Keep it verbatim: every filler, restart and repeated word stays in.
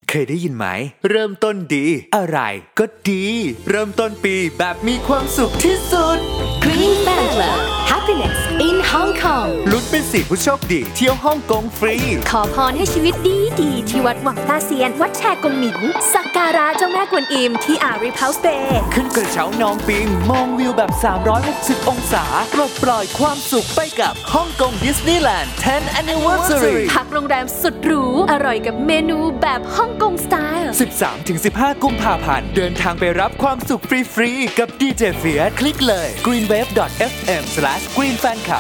เคยได้ยินไหมเริ่มต้นดีอะไรก็ดีเริ่มต้นปีแบบมีความสุขที่สุด Green Fan Club Happiness in Hong Kong ลุ้นเป็นสิทธิผู้โชคดีเที่ยวฮ่องกงฟรีขอพรให้ชีวิตดีดีที่วัดหวังต้าเซียนวัดแชกงหมิงสักการะเจ้าแม่กวนอิมที่อารีเพาส์เบย์ขึ้นกระเช้านองปิงมองวิวแบบสามร้อยหกสิบองศาปลดปล่อยความสุขไปกับฮ่องกงดิสนีย์แลนด์ tenth Anniversary พักโรงแรมสุดหรูอร่อยกับเมนูแบบฮ่องกงสไตล์สิบสามถึงสิบห้า กุมภาพันธ์เดินทางไปรับความสุขฟรีๆกับดีเจเฟียสคลิกเลย greenwave ดอท เอฟ เอ็ม สแลช กรีนแฟนคลับ